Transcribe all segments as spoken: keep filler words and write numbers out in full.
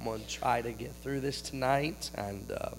I'm going to try to get through this tonight, and um,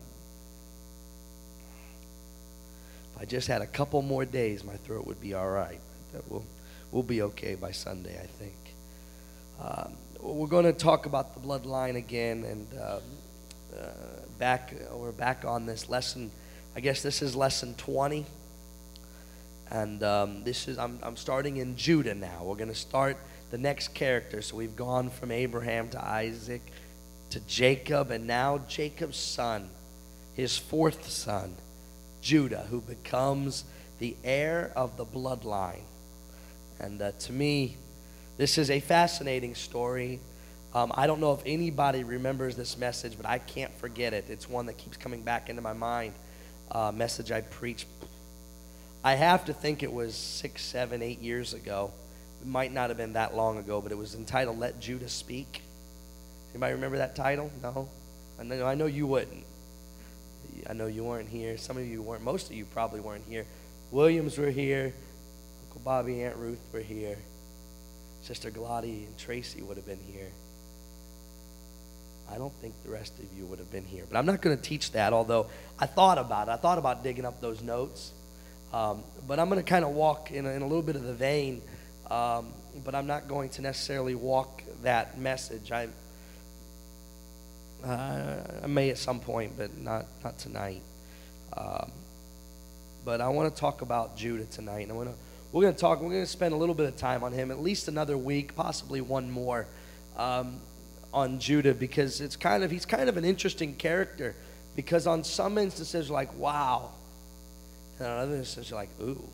if I just had a couple more days, my throat would be all right. We'll, we'll be okay by Sunday, I think. Um, we're going to talk about the bloodline again, and um, uh, back we're back on this lesson. I guess this is lesson twenty, and um, this is I'm I'm starting in Judah now. We're going to start the next character. So we've gone from Abraham to Isaac to Jacob, and now Jacob's son, his fourth son, Judah, who becomes the heir of the bloodline. And uh, to me, this is a fascinating story. Um, I don't know if anybody remembers this message, but I can't forget it. It's one that keeps coming back into my mind. Uh, message I preached. I have to think it was six, seven, eight years ago. It might not have been that long ago, but it was entitled "Let Judah Speak." Anybody remember that title? No? I know, I know you wouldn't. I know you weren't here. Some of you weren't. Most of you probably weren't here. Williams were here. Uncle Bobby, Aunt Ruth were here. Sister Glotty and Tracy would have been here. I don't think the rest of you would have been here. But I'm not going to teach that, although I thought about it. I thought about digging up those notes. Um, but I'm going to kind of walk in a, in a little bit of the vein, um, but I'm not going to necessarily walk that message. I, uh, I may at some point, but not, not tonight. Um, but I want to talk about Judah tonight. And I want to We're going to talk, we're going to spend a little bit of time on him, at least another week, possibly one more, um, on Judah, because it's kind of, he's kind of an interesting character, because on some instances you're like, wow, and on other instances you're like, ooh.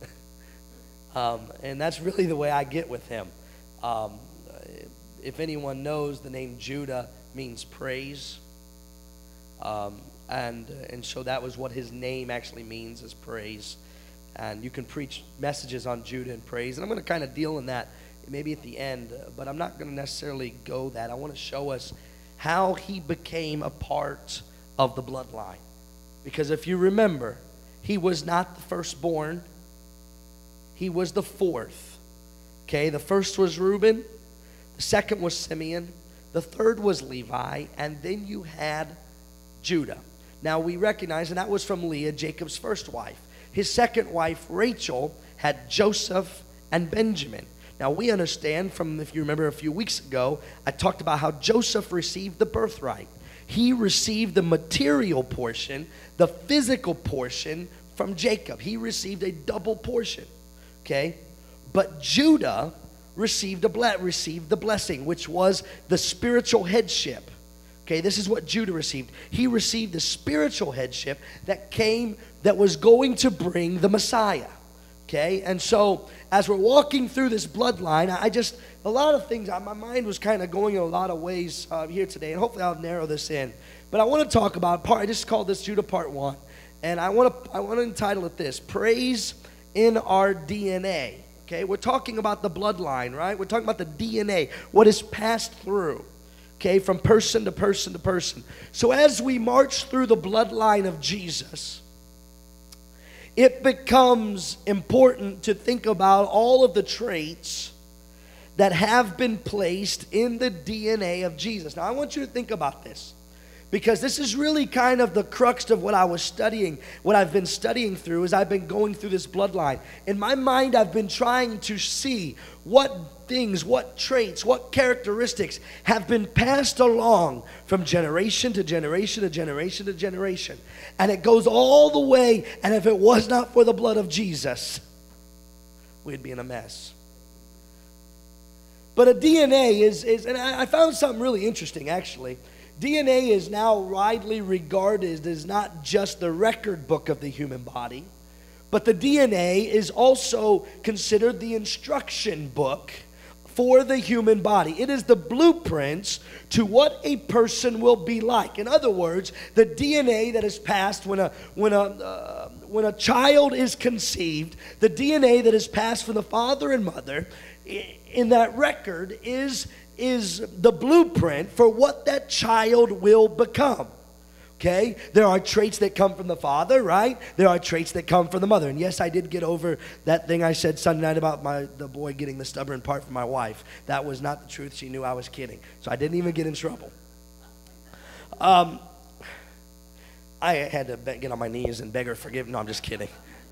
um, and that's really the way I get with him. Um, if anyone knows, the name Judah means praise, um, and, and so that was what his name actually means, is praise. And you can preach messages on Judah and praise. And I'm going to kind of deal in that maybe at the end. But I'm not going to necessarily go that. I want to show us how he became a part of the bloodline. Because if you remember, he was not the firstborn. He was the fourth. Okay, the first was Reuben. The second was Simeon. The third was Levi. And then you had Judah. Now we recognize, and that was from Leah, Jacob's first wife. His second wife, Rachel, had Joseph and Benjamin. Now, we understand from, if you remember a few weeks ago, I talked about how Joseph received the birthright. He received the material portion, the physical portion from Jacob. He received a double portion, okay? But Judah received, a ble- received the blessing, which was the spiritual headship. Okay, this is what Judah received. He received the spiritual headship that came, that was going to bring the Messiah. Okay, and so as we're walking through this bloodline, I just, a lot of things, my mind was kind of going in a lot of ways uh, here today, and hopefully I'll narrow this in. But I want to talk about, part, I just called this Judah part one, and I want to, I want to entitle it this, Praise in Our D N A. Okay, we're talking about the bloodline, right? We're talking about the D N A, what is passed through. Okay, from person to person to person. So as we march through the bloodline of Jesus, it becomes important to think about all of the traits that have been placed in the D N A of Jesus. Now, I want you to think about this, because this is really kind of the crux of what I was studying, what I've been studying through as I've been going through this bloodline. In my mind, I've been trying to see what things, what traits, what characteristics have been passed along from generation to generation to generation to generation. And it goes all the way, and if it was not for the blood of Jesus, we'd be in a mess. But a D N A is, is and I found something really interesting, actually. D N A is now widely regarded as not just the record book of the human body, but the D N A is also considered the instruction book for the human body. It is the blueprints to what a person will be like. In other words, the D N A that is passed when a when a uh, when a child is conceived, the D N A that is passed from the father and mother, in that record is is the blueprint for what that child will become. Okay, there are traits that come from the father, right? There are traits that come from the mother. And yes, I did get over that thing I said Sunday night about my the boy getting the stubborn part from my wife. That was not the truth. She knew I was kidding. So I didn't even get in trouble. Um, I had to get on my knees and beg her forgiveness. No, I'm just kidding.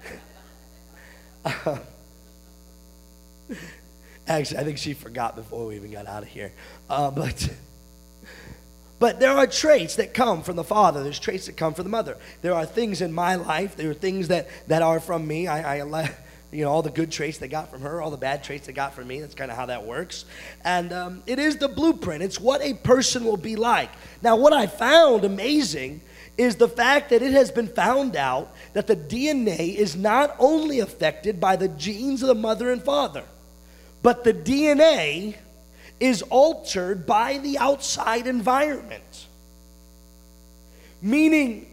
uh, actually, I think she forgot before we even got out of here. Uh, but, but there are traits that come from the father. There's traits that come from the mother. There are things in my life. There are things that, that are from me. I, I You know, all the good traits they got from her, all the bad traits they got from me. That's kind of how that works. And um, it is the blueprint. It's what a person will be like. Now, what I found amazing is the fact that it has been found out that the D N A is not only affected by the genes of the mother and father, but the D N A is altered by the outside environment. Meaning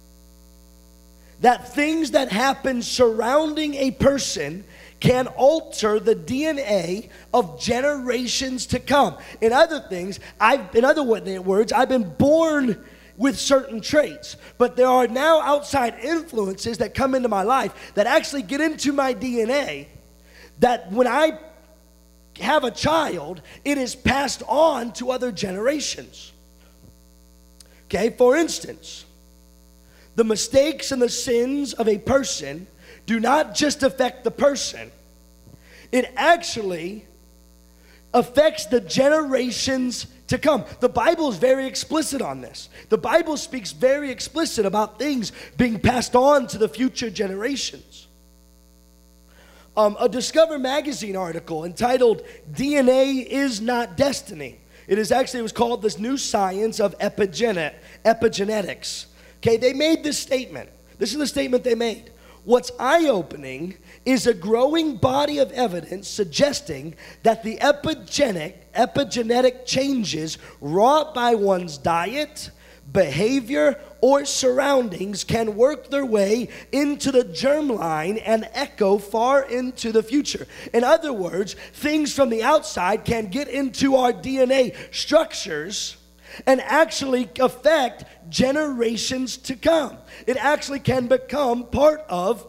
that things that happen surrounding a person can alter the D N A of generations to come. In other things, I've, in other words, I've been born with certain traits, but there are now outside influences that come into my life that actually get into my D N A, that when I have a child, it is passed on to other generations. Okay, for instance, the mistakes and the sins of a person do not just affect the person. It actually affects the generations to come. The Bible is very explicit on this. The Bible speaks very explicit about things being passed on to the future generations. Um, a Discover magazine article entitled "D N A is Not Destiny." It is actually, it was called "This New Science of Epigenet, Epigenetics." Okay, they made this statement. This is the statement they made. What's eye-opening is a growing body of evidence suggesting that the epigenetic, epigenetic changes wrought by one's diet, behavior, or surroundings can work their way into the germline and echo far into the future. In other words, things from the outside can get into our D N A structures and actually affect generations to come. It actually can become part of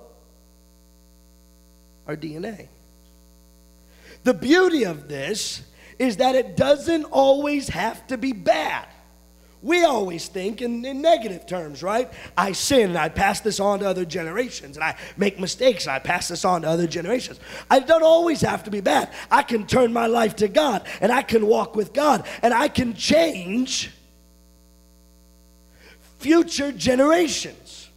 our D N A. The beauty of this is that it doesn't always have to be bad. We always think in, in negative terms, right? I sin and I pass this on to other generations, and I make mistakes and I pass this on to other generations. I don't always have to be bad. I can turn my life to God, and I can walk with God, and I can change future generations.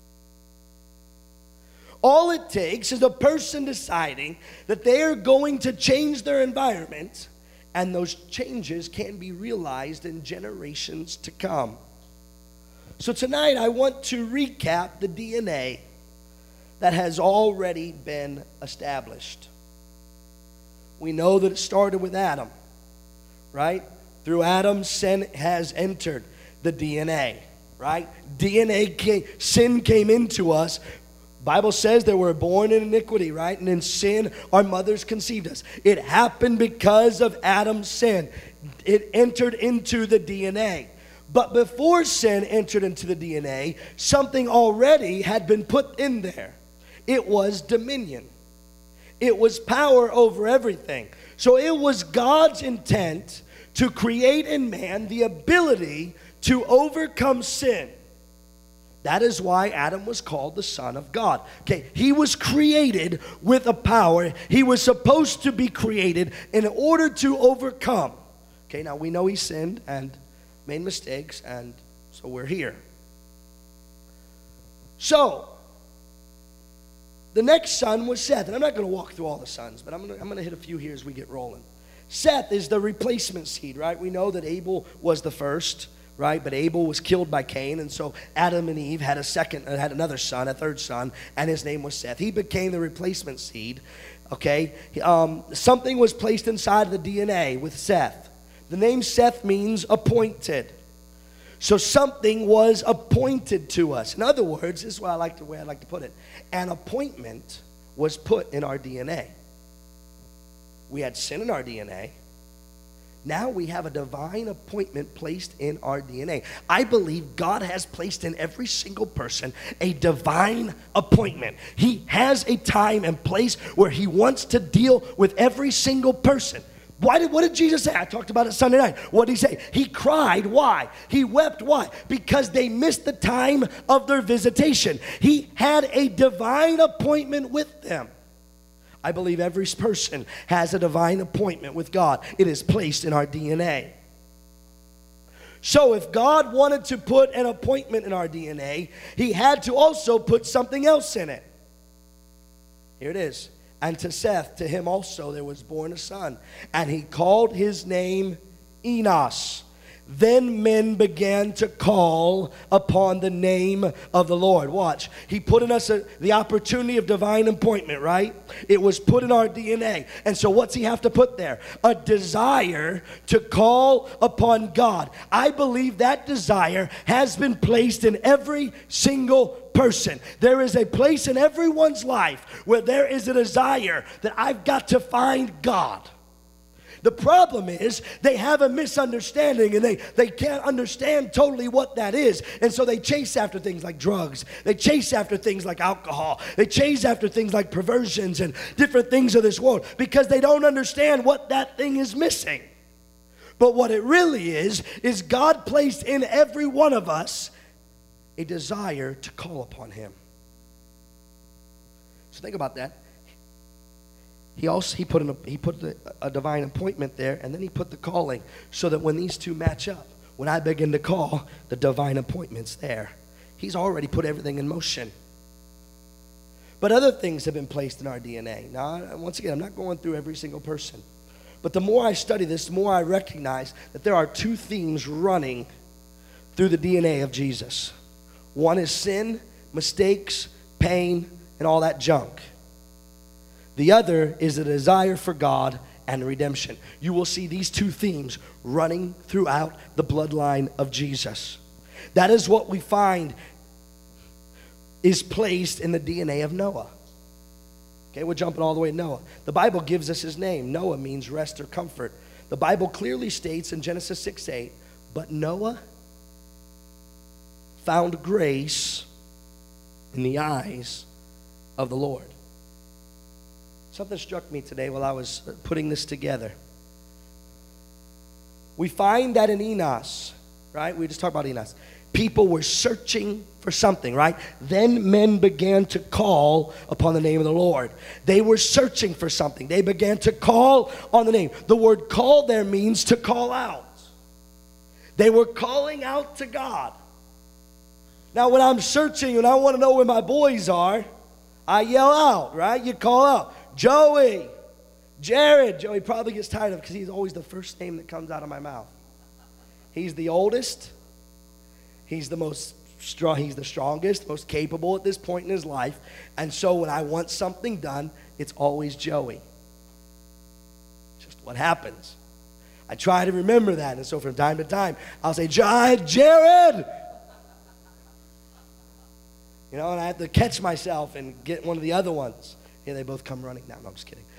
All it takes is a person deciding that they are going to change their environment, and those changes can be realized in generations to come. So tonight I want to recap the D N A that has already been established. We know that it started with Adam, right? Through Adam, sin has entered the D N A, right? D N A came, sin came into us. Bible says that we're born in iniquity, right? And in sin, our mothers conceived us. It happened because of Adam's sin. It entered into the D N A. But before sin entered into the D N A, something already had been put in there. It was dominion. It was power over everything. So it was God's intent to create in man the ability to overcome sin. That is why Adam was called the Son of God. Okay, he was created with a power. He was supposed to be created in order to overcome. Okay, now we know he sinned and made mistakes, and so we're here. So, the next son was Seth. And I'm not going to walk through all the sons, but I'm going to, I'm going to hit a few here as we get rolling. Seth is the replacement seed, right? We know that Abel was the first, right? But Abel was killed by Cain, and so Adam and Eve had a second, had another son, a third son, and his name was Seth. He became the replacement seed, okay? Um, something was placed inside the D N A with Seth. The name Seth means appointed. So something was appointed to us. In other words, this is what I like the way I like to put it. An appointment was put in our D N A. We had sin in our D N A. Now we have a divine appointment placed in our D N A. I believe God has placed in every single person a divine appointment. He has a time and place where he wants to deal with every single person. Why did, what did Jesus say? I talked about it Sunday night. What did he say? He cried. Why? He wept. Why? Because they missed the time of their visitation. He had a divine appointment with them. I believe every person has a divine appointment with God. It is placed in our D N A. So if God wanted to put an appointment in our D N A, he had to also put something else in it. Here it is. And to Seth, to him also there was born a son, and he called his name Enos. Then men began to call upon the name of the Lord. Watch. He put in us a, the opportunity of divine appointment, right? It was put in our D N A. And so what's he have to put there? A desire to call upon God. I believe that desire has been placed in every single person. There is a place in everyone's life where there is a desire that I've got to find God. The problem is they have a misunderstanding, and they, they can't understand totally what that is. And so they chase after things like drugs. They chase after things like alcohol. They chase after things like perversions and different things of this world because they don't understand what that thing is missing. But what it really is, is God placed in every one of us a desire to call upon him. So think about that. He also he put in a, he put the, a divine appointment there, and then he put the calling, so that when these two match up, when I begin to call, the divine appointment's there. He's already put everything in motion. But other things have been placed in our D N A. Now, once again, I'm not going through every single person, but the more I study this, the more I recognize that there are two themes running through the D N A of Jesus. One is sin, mistakes, pain, and all that junk. The other is a desire for God and redemption. You will see these two themes running throughout the bloodline of Jesus. That is what we find is placed in the D N A of Noah. Okay, we're jumping all the way to Noah. The Bible gives us his name. Noah means rest or comfort. The Bible clearly states in Genesis six eight, but Noah found grace in the eyes of the Lord. Something struck me today while I was putting this together. We find that in Enos, right? We just talked about Enos. People were searching for something, right? Then men began to call upon the name of the Lord. They were searching for something. They began to call on the name. The word call there means to call out. They were calling out to God. Now, when I'm searching and I want to know where my boys are, I yell out, right? You call out, Joey, Jared. Joey probably gets tired of it because he's always the first name that comes out of my mouth. He's the oldest. He's the most strong. He's the strongest, most capable at this point in his life. And so when I want something done, it's always Joey. Just what happens. I try to remember that. And so from time to time, I'll say, Jared. You know, and I have to catch myself and get one of the other ones. Here they both come running. No, no, I'm just kidding.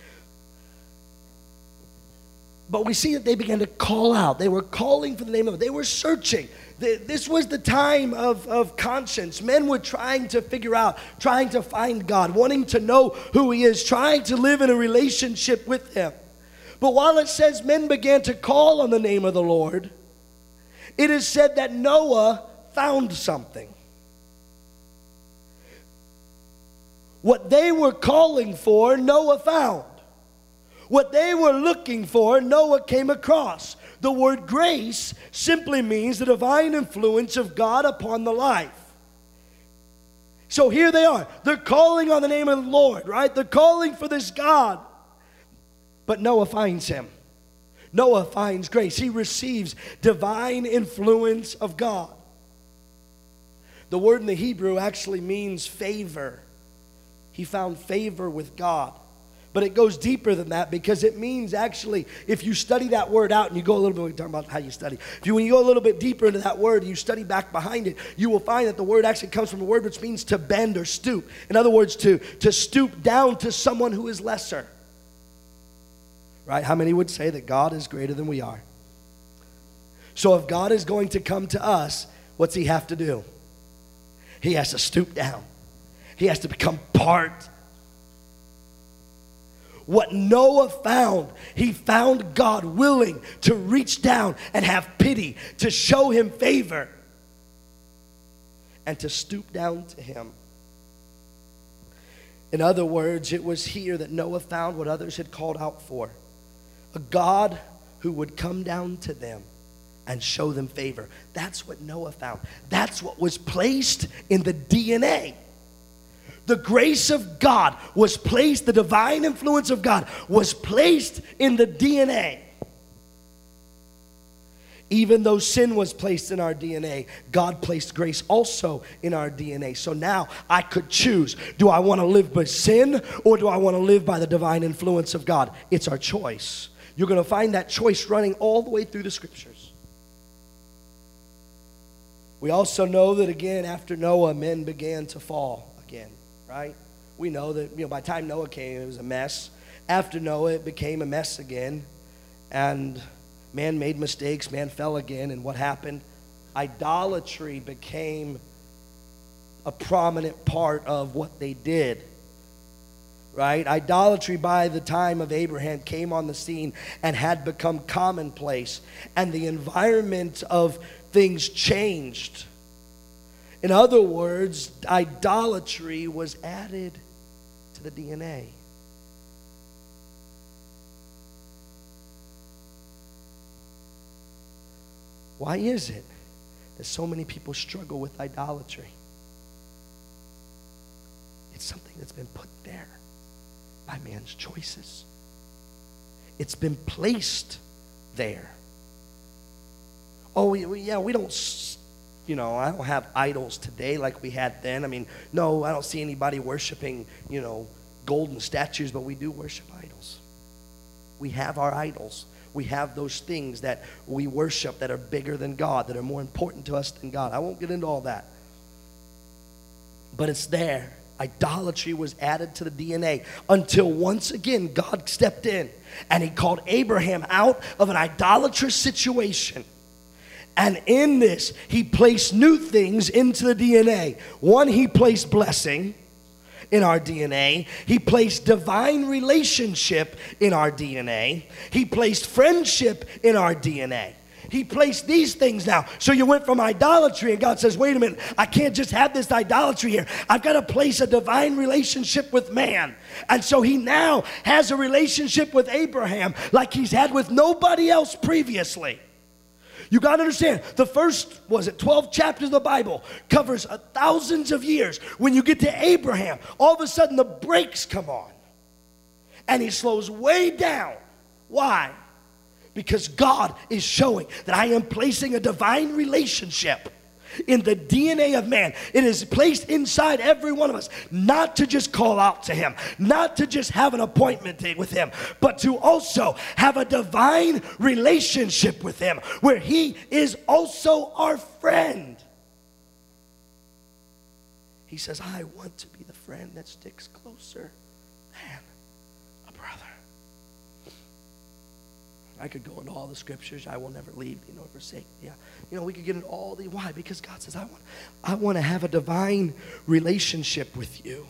But we see that they began to call out. They were calling for the name of it. They were searching. This was the time of, of conscience. Men were trying to figure out, trying to find God, wanting to know who he is, trying to live in a relationship with him. But while it says men began to call on the name of the Lord, it is said that Noah found something. What they were calling for, Noah found. What they were looking for, Noah came across. The word grace simply means the divine influence of God upon the life. So here they are. They're calling on the name of the Lord, right? They're calling for this God. But Noah finds him. Noah finds grace. He receives divine influence of God. The word in the Hebrew actually means favor. He found favor with God. But it goes deeper than that because it means actually, if you study that word out and you go a little bit, we're talking about how you study. If you, when you go a little bit deeper into that word and you study back behind it, you will find that the word actually comes from a word which means to bend or stoop. In other words, to, to stoop down to someone who is lesser. Right? How many would say that God is greater than we are? So if God is going to come to us, what's he have to do? He has to stoop down. He has to become part. what Noah found, he found God willing to reach down and have pity, to show him favor, and to stoop down to him. In other words, it was here that Noah found what others had called out for. A God who would come down to them and show them favor. That's what Noah found. That's what was placed in the D N A. The grace of God was placed, the divine influence of God was placed in the D N A. Even though sin was placed in our D N A, God placed grace also in our D N A. So now I could choose, do I want to live by sin or do I want to live by the divine influence of God? It's our choice. You're going to find that choice running all the way through the scriptures. We also know that again, after Noah, men began to fall again, right? We know that, you know, by the time Noah came, it was a mess. After Noah, it became a mess again. And man made mistakes, man fell again, and what happened? Idolatry became a prominent part of what they did, right? Idolatry by the time of Abraham came on the scene and had become commonplace, and the environment of things changed. In other words, idolatry was added to the D N A. Why is it that so many people struggle with idolatry? It's something that's been put there by man's choices. It's been placed there. Oh, we, we, yeah, we don't, you know, I don't have idols today like we had then. I mean, no, I don't see anybody worshiping, you know, golden statues, but we do worship idols. We have our idols. We have those things that we worship that are bigger than God, that are more important to us than God. I won't get into all that. But it's there. Idolatry was added to the D N A until once again God stepped in and he called Abraham out of an idolatrous situation. And in this, he placed new things into the D N A. One, he placed blessing in our D N A. He placed divine relationship in our D N A. He placed friendship in our D N A. He placed these things now. So you went from idolatry and God says, wait a minute, I can't just have this idolatry here. I've got to place a divine relationship with man. And so he now has a relationship with Abraham like he's had with nobody else previously. You got to understand, the first, was it twelve chapters of the Bible covers uh, thousands of years. When you get to Abraham, all of a sudden the brakes come on. And he slows way down. Why? Because God is showing that I am placing a divine relationship in the D N A of man. It is placed inside every one of us, not to just call out to him, not to just have an appointment with him, but to also have a divine relationship with him where he is also our friend. He says, I want to be the friend that sticks closer than a brother. I could go into all the scriptures. I will never leave thee nor forsake thee. Yeah. You know, we could get into all the, why? Because God says, I want, I want to have a divine relationship with you.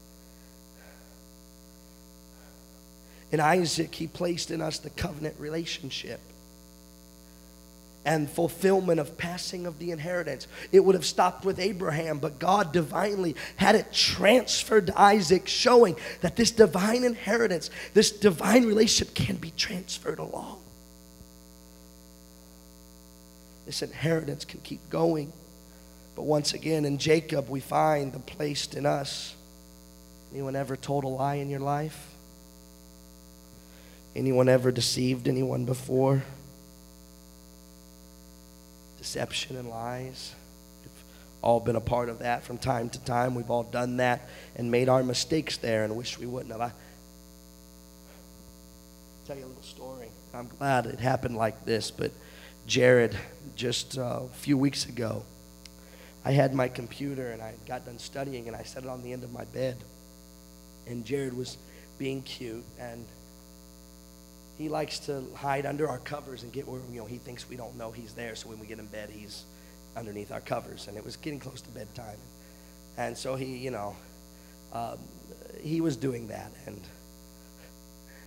In Isaac, he placed in us the covenant relationship and fulfillment of passing of the inheritance. It would have stopped with Abraham, but God divinely had it transferred to Isaac, showing that this divine inheritance, this divine relationship can be transferred along. This inheritance can keep going. But once again, in Jacob, we find the placed in us. Anyone ever told a lie in your life? Anyone ever deceived anyone before? Deception and lies. We've all been a part of that from time to time. We've all done that and made our mistakes there and wish we wouldn't have. I'll tell you a little story. I'm glad it happened like this, but Jared, just uh, a few weeks ago, I had my computer and I got done studying and I set it on the end of my bed. And Jared was being cute and he likes to hide under our covers and get where, you know, he thinks we don't know he's there. So when we get in bed, he's underneath our covers. And it was getting close to bedtime. And so he, you know, um, he was doing that. And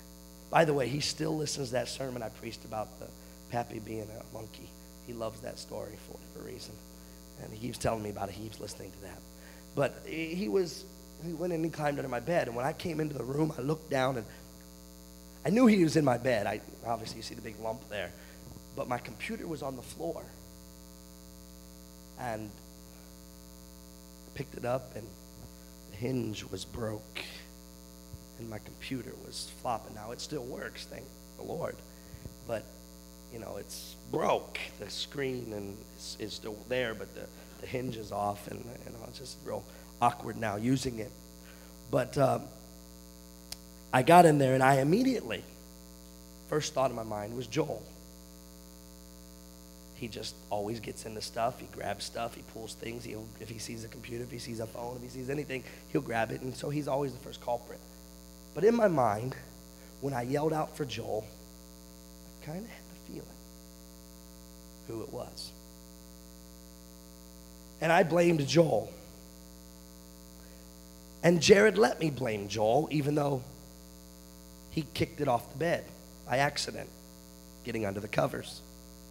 By the way, he still listens to that sermon I preached about the Pappy being a monkey. He loves that story for whatever reason. And he keeps telling me about it. He keeps listening to that. But he was, he went in and climbed under my bed. And when I came into the room, I looked down and I knew he was in my bed. I obviously, you see the big lump there. But my computer was on the floor. And I picked it up and the hinge was broke. And my computer was flopping. Now it still works, thank the Lord. But, you know, it's broke. The screen and is, is still there, but the, the hinge is off. And, you know, it's just real awkward now using it. But um, I got in there and I immediately, first thought in my mind was Joel. He just always gets into stuff. He grabs stuff. He pulls things. He'll, if he sees a computer, if he sees a phone, if he sees anything, he'll grab it. And so he's always the first culprit. But in my mind, when I yelled out for Joel, I kind of had the feeling who it was. And I blamed Joel. And Jared let me blame Joel, even though he kicked it off the bed by accident, getting under the covers.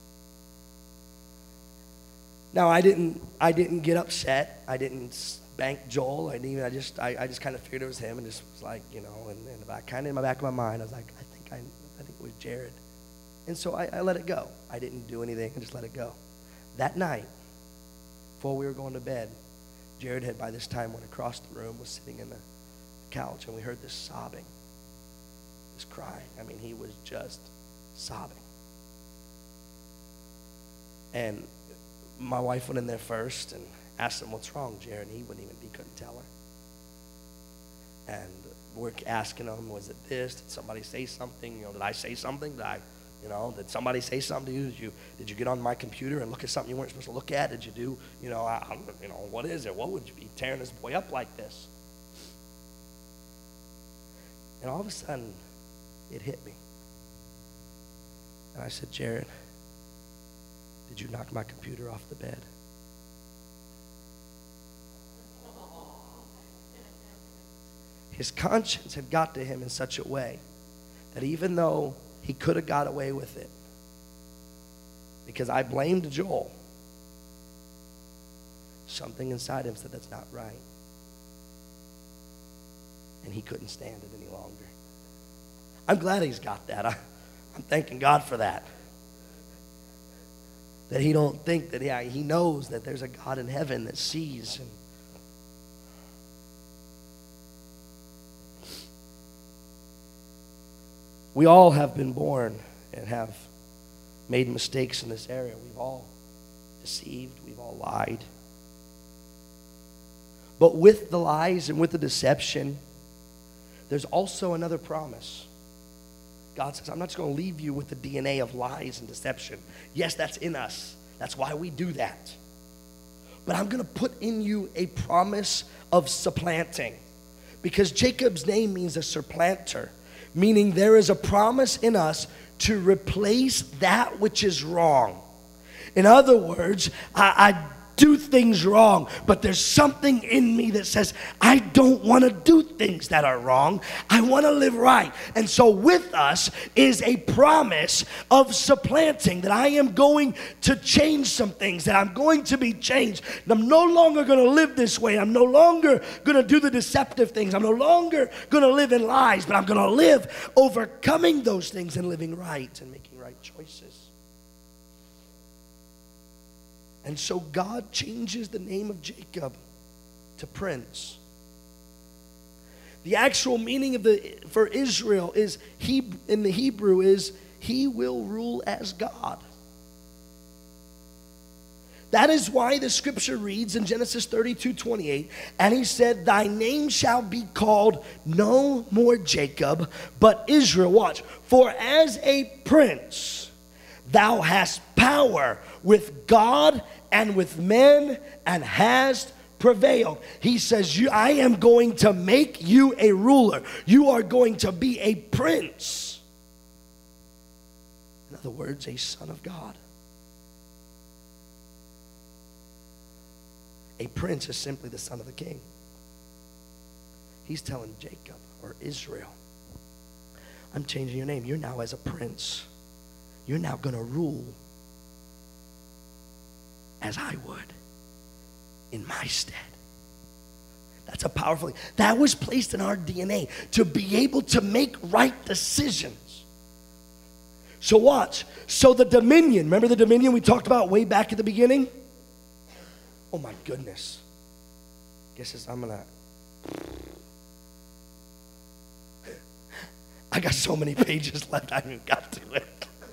Now, I didn't I didn't get upset. I didn't spank Joel. I didn't even, I just I, I just kind of figured it was him and just was like, you know, and, and I kind of in the back of my mind, I was like, I think I, I think it was Jared. And so I, I let it go. I didn't do anything. I just let it go. That night, before we were going to bed, Jared had by this time went across the room, was sitting in the couch, and we heard this sobbing, this crying. I mean, he was just sobbing. And my wife went in there first and asked him, what's wrong, Jared? And he wouldn't even, he couldn't tell her. And we're asking him, was it this? Did somebody say something? You know, did I say something? Did I, you know, did somebody say something to you? Did you, did you get on my computer and look at something you weren't supposed to look at? Did you do, you know, I, you know, what is it? What would you be tearing this boy up like this? And all of a sudden, it hit me. And I said, Jared, did you knock my computer off the bed? His conscience had got to him in such a way that even though he could have got away with it, because I blamed Joel, something inside him said that's not right. And he couldn't stand it any longer. I'm glad he's got that. I, I'm thanking God for that. That he don't think that, yeah, he knows that there's a God in heaven that sees. And we all have been born and have made mistakes in this area. We've all deceived. We've all lied. But with the lies and with the deception, there's also another promise. God says, I'm not just going to leave you with the D N A of lies and deception. Yes, that's in us. That's why we do that. But I'm going to put in you a promise of supplanting. Because Jacob's name means a supplanter, meaning there is a promise in us to replace that which is wrong. In other words, I, I do things wrong, but there's something in me that says, I don't want to do things that are wrong. I want to live right. And so with us is a promise of supplanting, that I am going to change some things, that I'm going to be changed. And I'm no longer going to live this way. I'm no longer going to do the deceptive things. I'm no longer going to live in lies, but I'm going to live overcoming those things and living right and making right choices. And so God changes the name of Jacob to Prince. The actual meaning of the for Israel is he in the Hebrew is he will rule as God. That is why the scripture reads in Genesis thirty-two twenty-eight, and he said, thy name shall be called no more Jacob, but Israel. Watch, for as a prince thou hast power with God and with men, and hast prevailed. He says, you, I am going to make you a ruler. You are going to be a prince. In other words, a son of God. A prince is simply the son of the king. He's telling Jacob or Israel, I'm changing your name. You're now as a prince. You're now going to rule as I would in my stead. That's a powerful thing. That was placed in our D N A to be able to make right decisions. So watch. So the dominion, remember the dominion we talked about way back at the beginning? Oh my goodness. Guess it's, I'm going to, I got so many pages left, I haven't even got to it.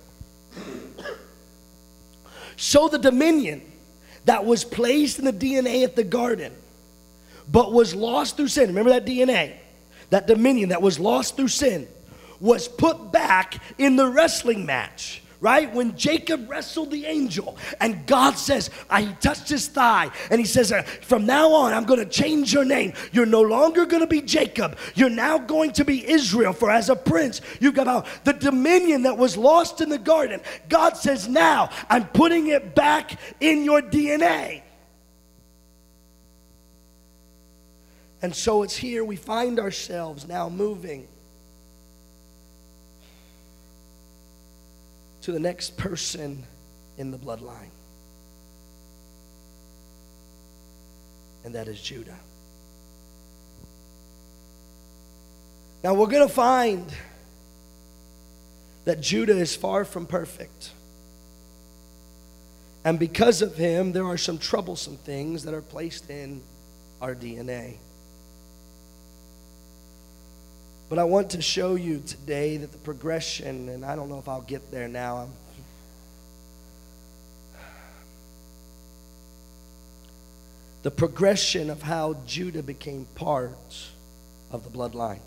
So the dominion that was placed in the D N A at the garden, but was lost through sin. Remember that D N A? That dominion that was lost through sin was put back in the wrestling match, right? When Jacob wrestled the angel and God says, I, he touched his thigh and he says, from now on, I'm going to change your name. You're no longer going to be Jacob. You're now going to be Israel. For as a prince, you've got out the dominion that was lost in the garden. God says, now I'm putting it back in your D N A. And so it's here we find ourselves now moving to the next person in the bloodline. And that is Judah. Now we're going to find that Judah is far from perfect. And because of him, there are some troublesome things that are placed in our D N A. But I want to show you today that the progression, and I don't know if I'll get there now. I'm, the progression of how Judah became part of the bloodline.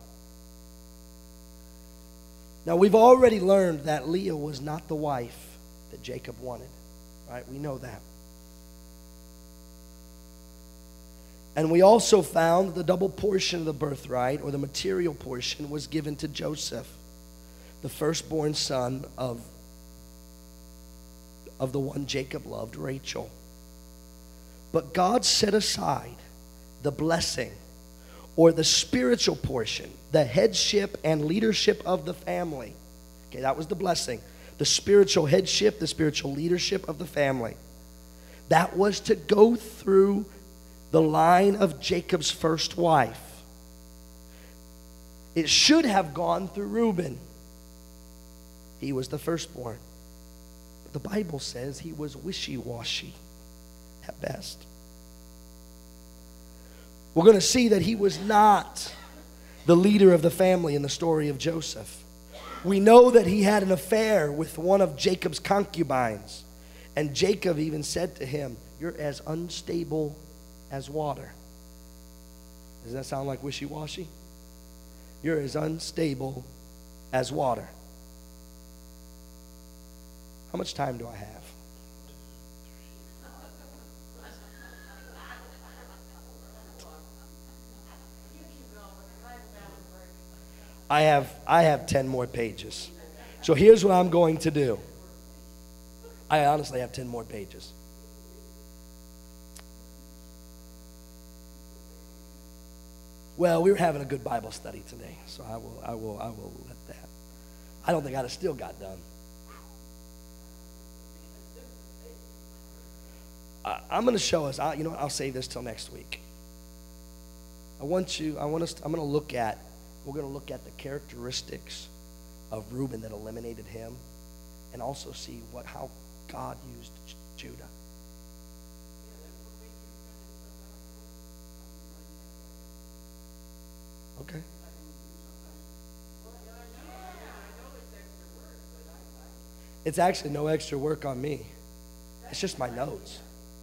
Now, we've already learned that Leah was not the wife that Jacob wanted, right? We know that. And we also found that the double portion of the birthright, or the material portion, was given to Joseph, the firstborn son of, of the one Jacob loved, Rachel. But God set aside the blessing, or the spiritual portion, the headship and leadership of the family. Okay, that was the blessing. The spiritual headship, the spiritual leadership of the family. That was to go through the line of Jacob's first wife. It should have gone through Reuben. He was the firstborn. But the Bible says he was wishy-washy at best. We're going to see that he was not the leader of the family in the story of Joseph. We know that he had an affair with one of Jacob's concubines. And Jacob even said to him, you're as unstable as water. Does that sound like wishy-washy? You're as unstable as water. How much time do I have? I have I have ten more pages. So here's what I'm going to do. I honestly have ten more pages. Well, we were having a good Bible study today, so I will, I will, I will let that. I don't think I'd have still got done. I, I'm going to show us. I, you know what? I'll save this till next week. I want you. I want us. To, I'm going to look at. We're going to look at the characteristics of Reuben that eliminated him, and also see what how God used J- Judah. Okay. It's actually no extra work on me. It's just my notes.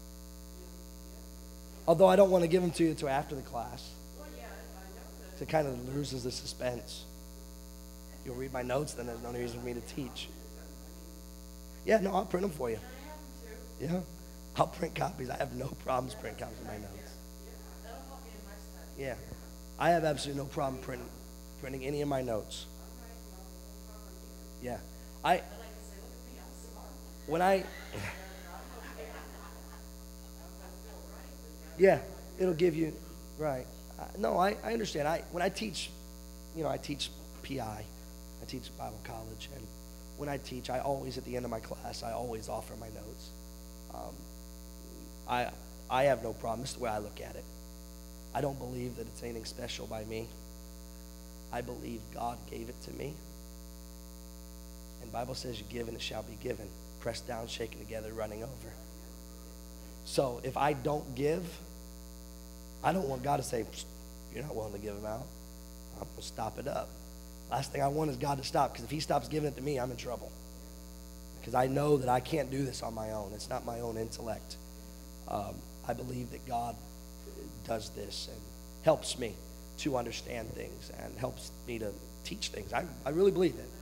Although I don't want to give them to you until after the class. It kind of loses the suspense. You'll read my notes, then there's no reason for me to teach. Yeah, no, I'll print them for you. Yeah, I'll print copies. I have no problems printing copies of my notes. Yeah. I have absolutely no problem printing, printing any of my notes. Yeah. I, when I, yeah, it'll give you, right. Uh, no, I, I understand. I When I teach, you know, I teach P I, I teach Bible college, and when I teach, I always, at the end of my class, I always offer my notes. Um, I, I have no problem. This is the way I look at it. I don't believe that it's anything special by me. I believe God gave it to me. And the Bible says, you give and it shall be given. Pressed down, shaken together, running over. So if I don't give, I don't want God to say, you're not willing to give them out. I'm going to stop it up. Last thing I want is God to stop, because if he stops giving it to me, I'm in trouble. Because I know that I can't do this on my own. It's not my own intellect. Um, I believe that God does this and helps me to understand things and helps me to teach things. I, I really believe it.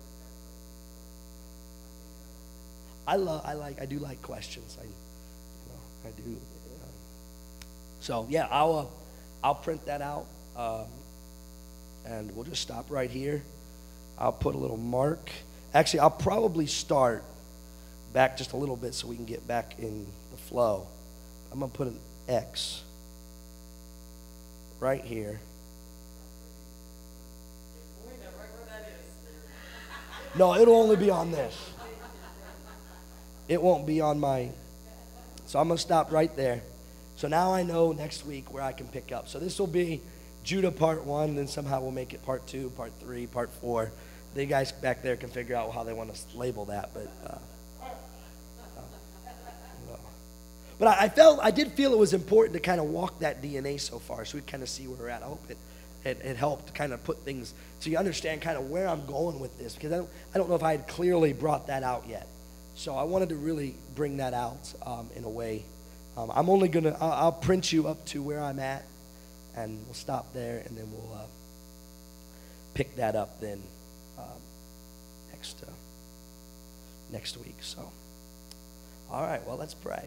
I love, I like, I do like questions. I, you know, I do. Uh, so yeah, I'll, uh, I'll print that out, um, and we'll just stop right here. I'll put a little mark. Actually, I'll probably start back just a little bit so we can get back in the flow. I'm gonna put an X right here. No, it'll only be on this. It won't be on my, so I'm going to stop right there. So now I know next week where I can pick up. So this will be Judah part one, then somehow we'll make it part two, part three, part four. The guys back there can figure out how they want to label that. But uh, uh, no. but I, I felt, I did feel it was important to kind of walk that D N A so far, so we kind of see where we're at. I hope it, it, it helped kind of put things, so you understand kind of where I'm going with this, because I don't, I don't know if I had clearly brought that out yet. So I wanted to really bring that out um, in a way. Um, I'm only going to, I'll, I'll print you up to where I'm at, and we'll stop there, and then we'll uh, pick that up then um, next, uh, next week. So, all right, well, let's pray.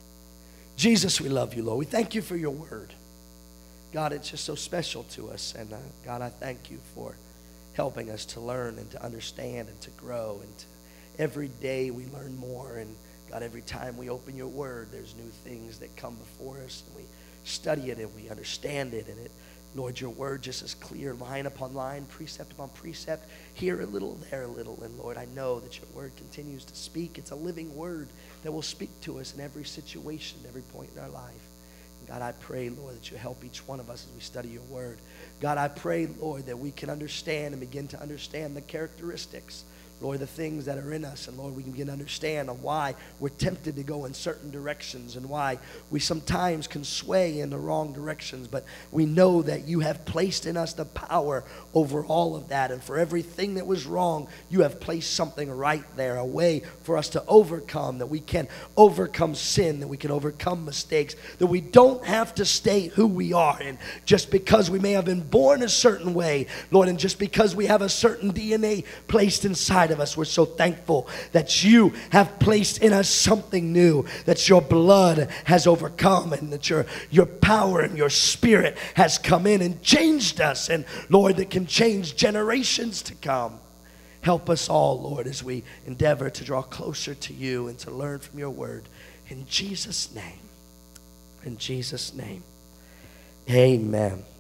Jesus, we love you, Lord. We thank you for your word. God, it's just so special to us, and uh, God, I thank you for helping us to learn and to understand and to grow, and to every day we learn more, and God, every time we open your word, there's new things that come before us, and we study it and we understand it, and it, Lord, your word just is clear, line upon line, precept upon precept, here a little, there a little, and Lord, I know that your word continues to speak. It's a living word that will speak to us in every situation, every point in our life. And God, I pray, Lord, that you help each one of us as we study your word. God, I pray, Lord, that we can understand and begin to understand the characteristics, Lord, the things that are in us, and Lord, we can begin to understand on why we're tempted to go in certain directions and why we sometimes can sway in the wrong directions, but we know that you have placed in us the power over all of that, and for everything that was wrong, you have placed something right there, a way for us to overcome, that we can overcome sin, that we can overcome mistakes, that we don't have to stay who we are, and just because we may have been born a certain way, Lord, and just because we have a certain D N A placed inside of us, we're so thankful that you have placed in us something new, that your blood has overcome, and that your your power and your spirit has come in and changed us, and Lord, that can change generations to come. Help us all, Lord, as we endeavor to draw closer to you and to learn from your word. In Jesus' name, in Jesus' name, amen.